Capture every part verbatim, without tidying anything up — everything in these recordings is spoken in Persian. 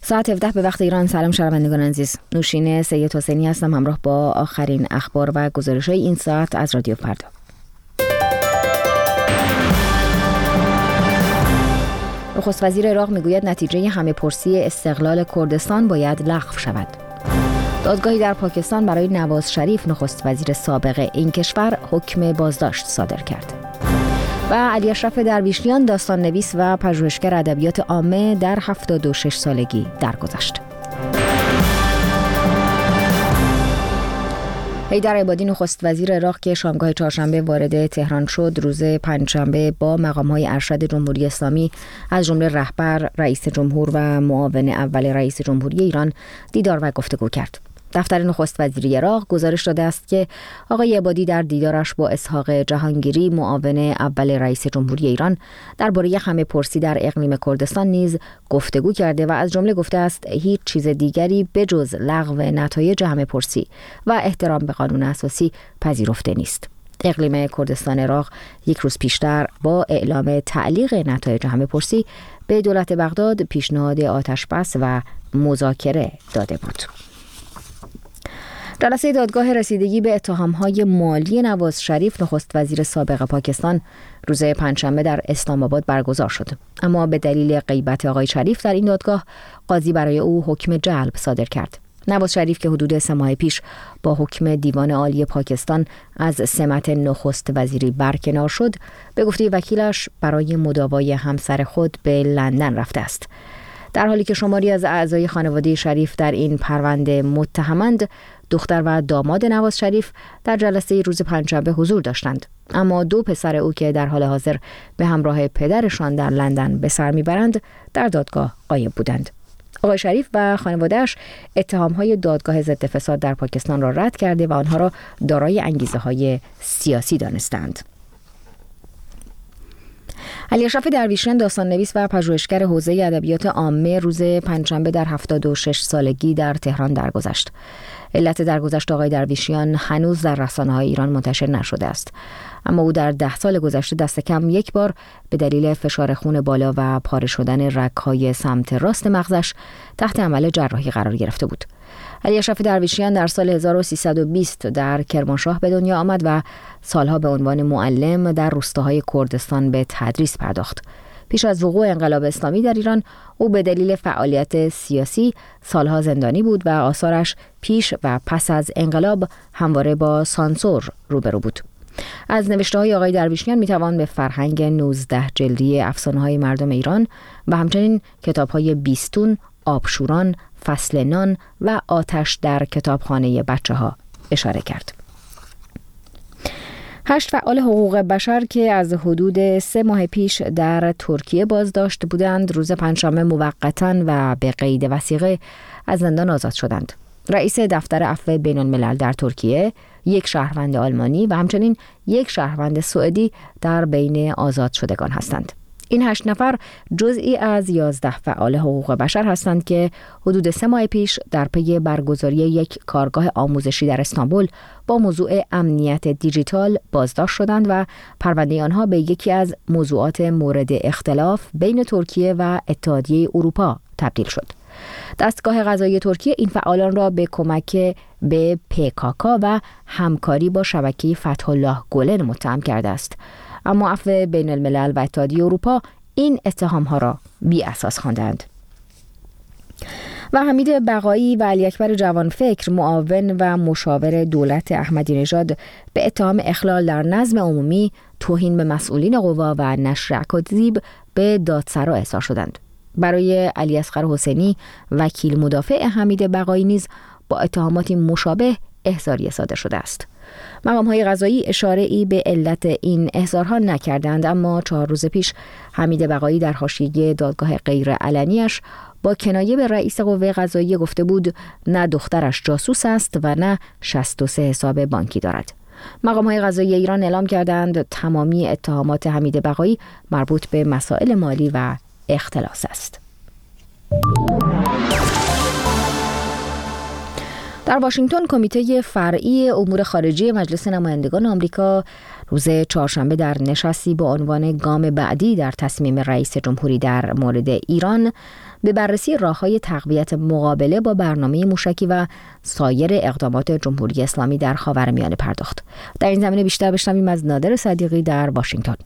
ساعت هفده به وقت ایران. سلام شنوندگان عزیز، نوشین سید حسینی هستم همراه با آخرین اخبار و گزارش‌های این ساعت از رادیو فردا. نخست وزیر عراق میگوید نتیجه همه پرسی استقلال کردستان باید لغو شود. دادگاهی در پاکستان برای نواز شریف نخست وزیر سابق این کشور حکم بازداشت صادر کرد. و علی اشرف درویشیان داستان نویس و پژوهشگر ادبیات عامه در هفتاد و شش سالگی درگذشت. حیدر عبادی نخست وزیر عراق که شامگاه چهارشنبه وارد تهران شد، روز پنجشنبه با مقام‌های ارشد جمهوری اسلامی از جمله رهبر، رئیس جمهور و معاون اول رئیس جمهوری ایران دیدار و گفتگو کرد. دفتر نخست وزیری عراق گزارش داده است که آقای عبادی در دیدارش با اسحاق جهانگیری معاون اول رئیس جمهوری ایران درباره همه پرسی در اقلیم کردستان نیز گفتگو کرده و از جمله گفته است هیچ چیز دیگری بجز لغو نتایج همه پرسی و احترام به قانون اساسی پذیرفته نیست. اقلیم کردستان عراق یک روز پیشتر با اعلام تعلیق نتایج همه پرسی به دولت بغداد پیشنهاد آتش‌بس و مذاکره داده بود. جلسه دادگاه رسیدگی به اتهام‌های مالی نواز شریف نخست وزیر سابق پاکستان روز پنجشنبه در اسلام آباد برگزار شد، اما به دلیل غیبت آقای شریف در این دادگاه قاضی برای او حکم جلب صادر کرد. نواز شریف که حدود سه ماه پیش با حکم دیوان عالی پاکستان از سمت نخست وزیری برکنار شد، به گفته وکیلش برای مداوای همسر خود به لندن رفته است. در حالی که شماری از اعضای خانواده شریف در این پرونده متهمند، دختر و داماد نواز شریف در جلسه روز پنجشنبه حضور داشتند، اما دو پسر او که در حال حاضر به همراه پدرشان در لندن به سر میبرند در دادگاه غایب بودند. آقای شریف و خانواده‌اش اتهام‌های دادگاه ضد فساد در پاکستان را رد کرده و آنها را دارای انگیزه‌های سیاسی دانستند. علی اشرف درویشیان داستان نویس و پژوهشگر حوزه ادبیات عامه روز پنجشنبه در هفتاد و شش سالگی در تهران درگذشت. علت درگذشت آقای درویشیان هنوز در رسانه‌های ایران منتشر نشده است، اما او در ده سال گذشته دست کم یک بار به دلیل فشار خون بالا و پاره شدن رگ‌های سمت راست مغزش تحت عمل جراحی قرار گرفته بود. علی اشرف درویشیان در سال هزار و سیصد و بیست در کرمانشاه به دنیا آمد و سالها به عنوان معلم در روستاهای کردستان به تدریس پرداخت. پیش از وقوع انقلاب اسلامی در ایران، او به دلیل فعالیت سیاسی سالها زندانی بود و آثارش پیش و پس از انقلاب همواره با سانسور روبرو بود. از نوشته‌های آقای درویشیان میتوان به فرهنگ نوزده جلدی افسانه‌های مردم ایران و همچنین کتاب‌های بیستون، آبشوران، فصل نان و آتش در کتابخانه بچه‌ها اشاره کرد. هشت فعال حقوق بشر که از حدود سه ماه پیش در ترکیه بازداشت بودند، روز پنجشنبه موقتاً و به قید وثیقه از زندان آزاد شدند. رئیس دفتر عفو بین الملل در ترکیه، یک شهروند آلمانی و همچنین یک شهروند سوئدی در بین آزاد شدگان هستند. این هشت نفر جزئی از یازده فعال حقوق بشر هستند که حدود سه ماه پیش در پی برگزاری یک کارگاه آموزشی در استانبول با موضوع امنیت دیجیتال بازداشت شدند و پرونده آنها به یکی از موضوعات مورد اختلاف بین ترکیه و اتحادیه اروپا تبدیل شد. دستگاه قضایی ترکیه این فعالان را به کمک به پیکاکا و همکاری با شبکه فتح الله گلن متهم کرده است، اما عفو بین الملل و اتحادیه اروپا این اتهام‌ها را بی اساس خواندند. و حمید بقایی و علی اکبر جوانفکر معاون و مشاور دولت احمدی نژاد به اتهام اخلال در نظم عمومی، توهین به مسئولین قوا و نشر اکاذیب به دادسرا احضار شدند. برای علی اصغر حسینی وکیل مدافع حمید بقایی نیز با اتهاماتی مشابه احضاریه صادر شده است. مقام‌های قضایی اشاره‌ای به علت این احضارها نکردند، اما چهار روز پیش حمید بقایی در حاشیه دادگاه غیر علنیش با کنایه به رئیس قوه قضاییه گفته بود نه دخترش جاسوس است و نه شصت و سه حساب بانکی دارد. مقام‌های قضایی ایران اعلام کردند تمامی اتهامات حمید بقایی مربوط به مسائل مالی و اختلاس است. در واشنگتن کمیته فرعی امور خارجه مجلس نمایندگان آمریکا روز چهارشنبه در نشستی با عنوان گام بعدی در تصمیم رئیس جمهوری در مورد ایران به بررسی راه‌های تقویت مقابله با برنامه موشکی و سایر اقدامات جمهوری اسلامی در خاورمیانه پرداخت. در این زمینه بیشتر بشنویم از نادر صدیقی در واشنگتن.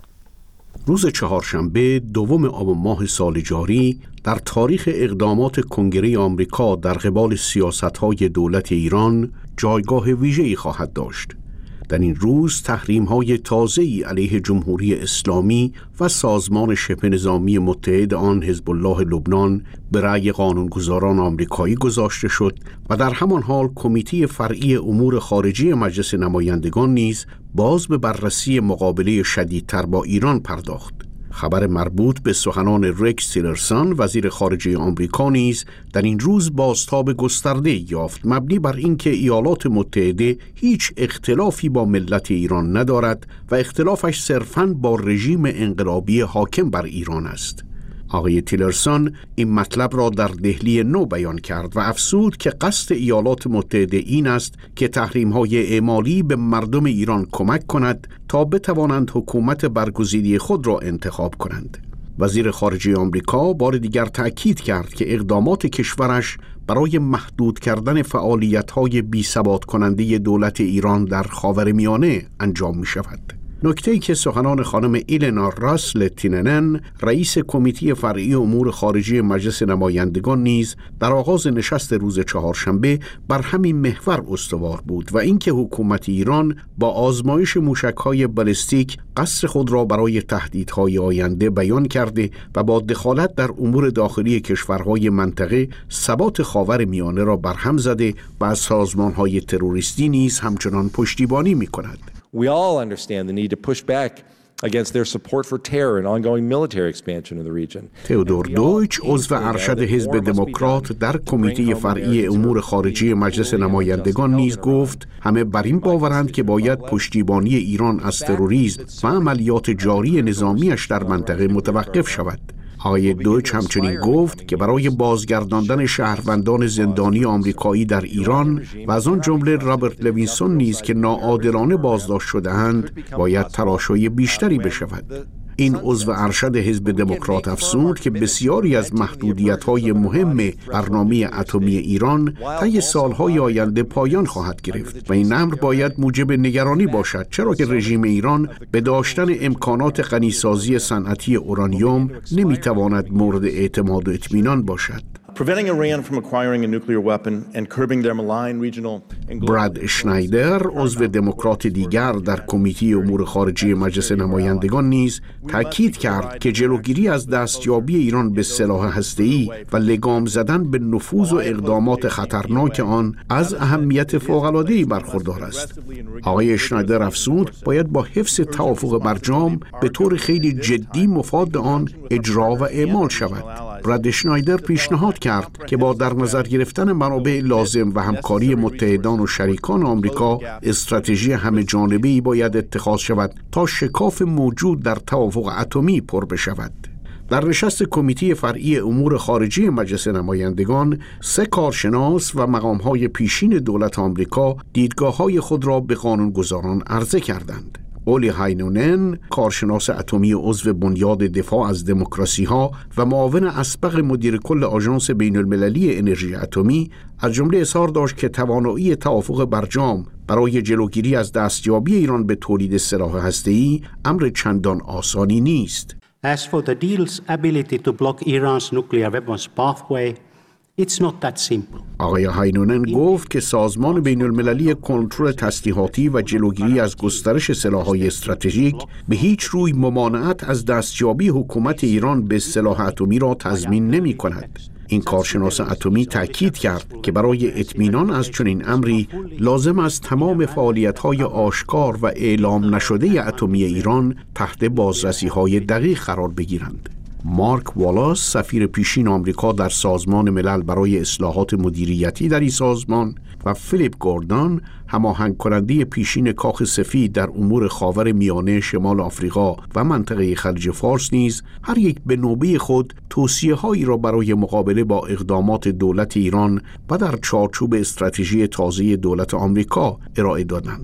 روز چهارشنبه دوم آب ماه سال جاری در تاریخ اقدامات کنگره آمریکا در قبال سیاست‌های دولت ایران جایگاه ویژه‌ای خواهد داشت. در این روز تحریم‌های تازه‌ای علیه جمهوری اسلامی و سازمان شبه نظامی متحد آن حزب الله لبنان به رأی قانونگذاران آمریکایی گذاشته شد و در همان حال کمیته فرعی امور خارجی مجلس نمایندگان نیز باز به بررسی مقابله شدیدتر با ایران پرداخت. خبر مربوط به سخنان رکس تیلرسون وزیر خارجه آمریکا نیز در این روز بازتاب گسترده یافت، مبنی بر اینکه ایالات متحده هیچ اختلافی با ملت ایران ندارد و اختلافش صرفاً با رژیم انقلابی حاکم بر ایران است. آقای تیلرسون این مطلب را در دهلی نو بیان کرد و افزود که قصد ایالات متحده این است که تحریم‌های اعمالی به مردم ایران کمک کند تا بتوانند حکومت برگزیده خود را انتخاب کنند. وزیر خارجه آمریکا بار دیگر تأکید کرد که اقدامات کشورش برای محدود کردن فعالیت‌های بی‌ثبات کننده دولت ایران در خاورمیانه انجام می‌شود. نکته‌ای که سخنان خانم ایلنا راسل تیننن رئیس کمیته فرعی امور خارجی مجلس نمایندگان نیز در آغاز نشست روز چهارشنبه بر همین محور استوار بود و اینکه حکومت ایران با آزمایش موشک‌های بالستیک قصد خود را برای تهدیدهای آینده بیان کرده و با دخالت در امور داخلی کشورهای منطقه ثبات خاورمیانه را برهم زده و از سازمان‌های تروریستی نیز همچنان پشتیبانی می‌کند. We all understand the need to push back against their support for terror and ongoing military expansion in the region. تئودور دویچ عضو ارشد حزب دموکرات در کمیته فرعی امور خارجی مجلس نمایندگان نیز گفت همه بر این باورند که باید پشتیبانی ایران از تروریسم و عملیات جاری نظامیش در منطقه متوقف شود. آقای دویچ همچنین گفت که برای بازگرداندن شهروندان زندانی آمریکایی در ایران و از آن جمله رابرت لوینسون نیز که ناعادلانه بازداشت شده‌اند باید تلاش‌های بیشتری بشود. این عضو ارشد حزب دموکرات افزود که بسیاری از محدودیت‌های مهم برنامه اتمی ایران طی سال‌های آینده پایان خواهد گرفت و این امر باید موجب نگرانی باشد، چرا که رژیم ایران به داشتن امکانات غنیسازی صنعتی اورانیوم نمی‌تواند مورد اعتماد و اطمینان باشد. Preventing Iran from acquiring a nuclear weapon and curbing their malign regional and براد اشنایدر عضو دموکرات دیگر در کمیته امور خارجی مجلس نمایندگان نیز تاکید کرد که جلوگیری از دستیابی ایران به سلاح هسته‌ای و لگام زدن به نفوذ و اقدامات خطرناک آن از اهمیت فوق‌العاده‌ای برخوردار است. آقای اشنایدر افزود باید با حفظ توافق برجام به طور خیلی جدی مفاد آن اجرا و اعمال شود. براد اشنایدر پیشنهاد کرد که با در نظر گرفتن منابع لازم و همکاری متحدان و شریکان آمریکا استراتژی همه جانبه‌ای باید اتخاذ شود تا شکاف موجود در توافق اتمی پر بشود. در نشست کمیته فرعی امور خارجی مجلس نمایندگان سه کارشناس و مقام‌های پیشین دولت آمریکا دیدگاه‌های خود را به قانونگذاران عرضه کردند. اولی هاینونن، کارشناس اتمی عضو بنیاد دفاع از دموکراسی‌ها و معاون اسبق مدیر کل آژانس بین‌المللی انرژی اتمی، از جمله اظهار داشت که توانایی توافق برجام برای جلوگیری از دستیابی ایران به تولید سلاح هسته‌ای امر چندان آسانی نیست. As for the deal's ability to block Iran's nuclear weapons pathway, it's not that simple. آقای هاینونن گفت که سازمان بین المللی کنترل تسلیحاتی و جلوگیری از گسترش سلاح‌های استراتژیک به هیچ روی ممانعت از دستیابی حکومت ایران به سلاح اتمی را تضمین نمی‌کند. این کارشناس اتمی تأکید کرد که برای اطمینان از چنین امری لازم است تمام فعالیت‌های آشکار و اعلام نشده اتمی ایران تحت بازرسی‌های دقیق قرار بگیرند. مارک والاس، سفیر پیشین آمریکا در سازمان ملل برای اصلاحات مدیریتی در این سازمان، و فیلیپ گوردون، هماهنگ کننده پیشین کاخ سفید در امور خاور میانه، شمال آفریقا و منطقه خلیج فارس نیز هر یک به نوبه خود توصیه‌هایی را برای مقابله با اقدامات دولت ایران و در چارچوب استراتژی تازه دولت آمریکا ارائه دادند.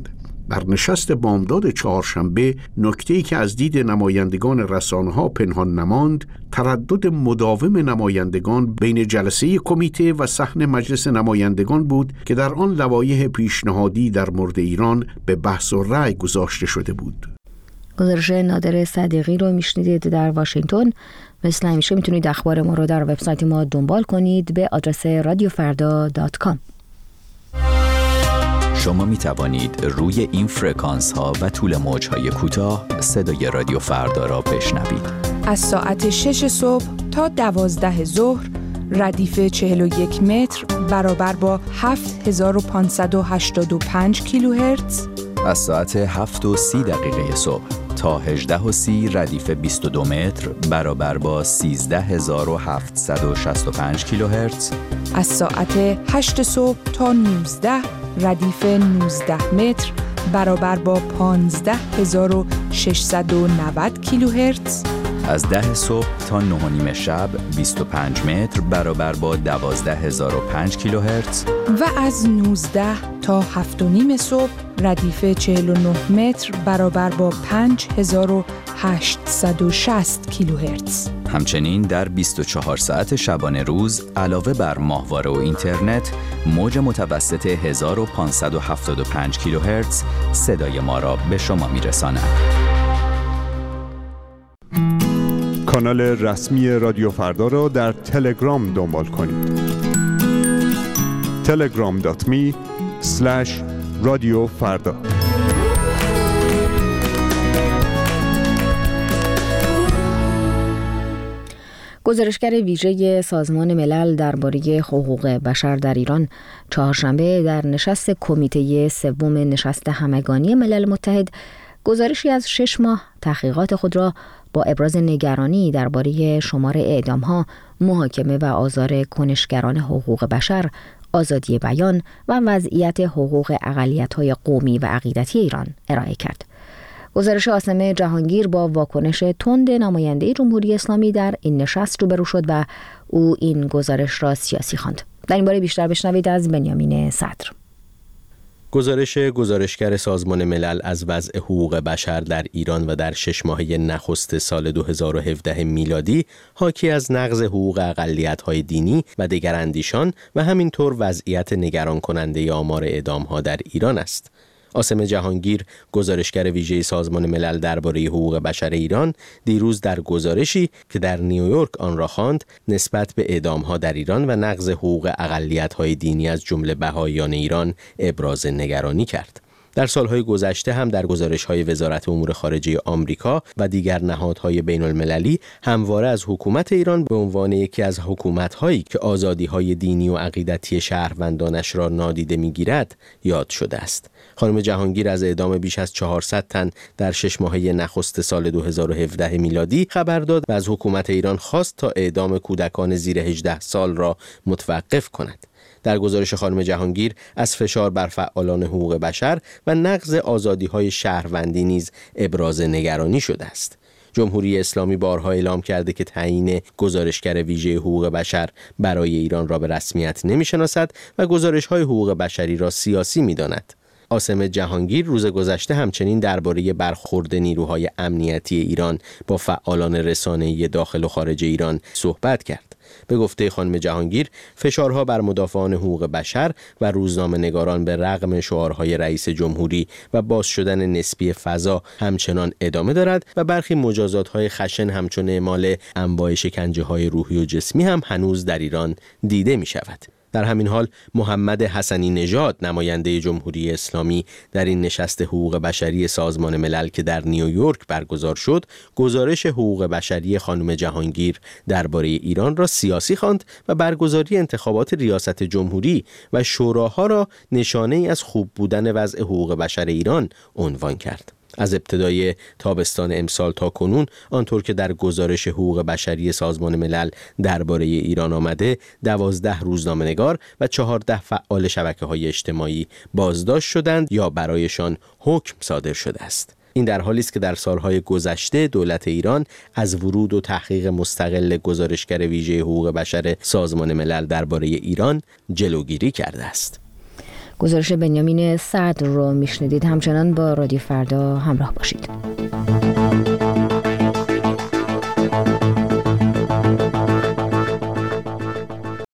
در نشست بامداد چهارشنبه نکته‌ای که از دید نمایندگان رسانه‌ها پنهان نماند، تردد مداوم نمایندگان بین جلسه کمیته و صحن مجلس نمایندگان بود که در آن لوایح پیشنهادی در مورد ایران به بحث و رأی گذاشته شده بود. گزارش نادر صدیقی رو میشنیدید در واشنگتن. مثل همیشه میتونید اخبار ما رو در وبسایت ما دنبال کنید به آدرس رادیو فردا دات کام. شما می توانید روی این فرکانس ها و طول موج های کوتاه صدای رادیو فردا را بشنوید. از ساعت شش صبح تا دوازده ظهر ردیف چهل و یک متر برابر با هفت هزار و پانصد و هشتاد و پنج کیلوهرتز. از ساعت هفت و سی دقیقه صبح تا هجده و سی ردیف بیست و دو متر برابر با سیزده هزار و هفتصد و شصت و پنج کیلوهرتز. از ساعت هشت صبح تا نوزده ردیف نوزده متر برابر با پانزده هزار و ششصد و نود کیلوهرتز. از ده صبح تا نه و نیم شب بیست و پنج متر برابر با دوازده هزار و پنج کیلوهرتز و از نوزده تا هفت و نیم صبح ردیف چهل و نه متر برابر با پنج هزار و هشتصد و شصت کیلوهرتز. همچنین در بیست و چهار ساعت شبانه روز علاوه بر ماهواره و اینترنت، موج متوسط هزار و پانصد و هفتاد و پنج کیلوهرتز صدای ما را به شما میرساند. کانال رسمی رادیو فردا را در تلگرام دنبال کنید. تلگرام دات می اسلش رادیو فردا. گزارشگر ویژه سازمان ملل درباره حقوق بشر در ایران چهارشنبه در نشست کمیته سوم نشست همگانی ملل متحد گزارشی از شش ماه تحقیقات خود را با ابراز نگرانی درباره شمار اعدام‌ها، محاکمه و آزار کنشگران حقوق بشر، آزادی بیان و وضعیت حقوق اقلیت‌های قومی و عقیدتی ایران ارائه کرد. گزارش عاصم جهانگیر با واکنش تند نماینده جمهوری اسلامی در این نشست روبرو شد و او این گزارش را سیاسی خواند. در این باره بیشتر بشنوید از بنیامین صدر. گزارش گزارشگر سازمان ملل از وضع حقوق بشر در ایران و در شش ماهه نخست سال دو هزار و هفده میلادی حاکی از نقض حقوق اقلیت‌های دینی و دگراندیشان و همینطور وضعیت نگران کننده آمار اعدام‌ها در ایران است. عاصم جهانگیر، گزارشگر ویژه سازمان ملل درباره حقوق بشر ایران، دیروز در گزارشی که در نیویورک آن را خواند، نسبت به اعدام‌ها در ایران و نقض حقوق اقلیت‌های دینی از جمله بهائیان ایران ابراز نگرانی کرد. در سالهای گذشته هم در گزارش‌های وزارت امور خارجه آمریکا و دیگر نهادهای بین‌المللی همواره از حکومت ایران به عنوان یکی از حکومت‌هایی که آزادی‌های دینی و عقیدتی شهروندانش را نادیده می‌گیرد یاد شده است. خانم جهانگیر از اعدام بیش از چهارصد تن در شش ماهه نخست سال دو هزار و هفده میلادی خبر داد و از حکومت ایران خواست تا اعدام کودکان زیر هجده سال را متوقف کند. در گزارش خانم جهانگیر از فشار بر فعالان حقوق بشر و نقض آزادی‌های شهروندی نیز ابراز نگرانی شده است. جمهوری اسلامی بارها اعلام کرده که تعیین گزارشگر ویژه حقوق بشر برای ایران را به رسمیت نمی‌شناسد و گزارش‌های حقوق بشری را سیاسی می‌داند. عاصم جهانگیر روز گذشته همچنین درباره برخورد نیروهای امنیتی ایران با فعالان رسانه‌ای داخل و خارج ایران صحبت کرد. به گفته خانم جهانگیر، فشارها بر مدافعان حقوق بشر و روزنامه‌نگاران به رغم شعارهای رئیس جمهوری و باز شدن نسبی فضا همچنان ادامه دارد و برخی مجازات‌های خشن همچون اعمال انواع شکنجه‌های روحی و جسمی هم هنوز در ایران دیده می‌شود. در همین حال محمد حسنی نژاد، نماینده جمهوری اسلامی در این نشست حقوق بشری سازمان ملل که در نیویورک برگزار شد، گزارش حقوق بشری خانم جهانگیر درباره ایران را سیاسی خواند و برگزاری انتخابات ریاست جمهوری و شوراها را نشانه‌ای از خوب بودن وضع حقوق بشر ایران عنوان کرد. از ابتدای تابستان امسال تا کنون، آنطور که در گزارش حقوق بشری سازمان ملل درباره ایران آمده، دوازده روزنامه‌نگار و چهارده فعال شبکه‌های اجتماعی بازداشت شدند یا برایشان حکم صادر شده است. این در حالی است که در سالهای گذشته دولت ایران از ورود و تحقیق مستقل گزارشگر ویژه حقوق بشر سازمان ملل درباره ایران جلوگیری کرده است. گزارش بنیامین صدر رو میشنیدید. همچنان با رادیو فردا همراه باشید.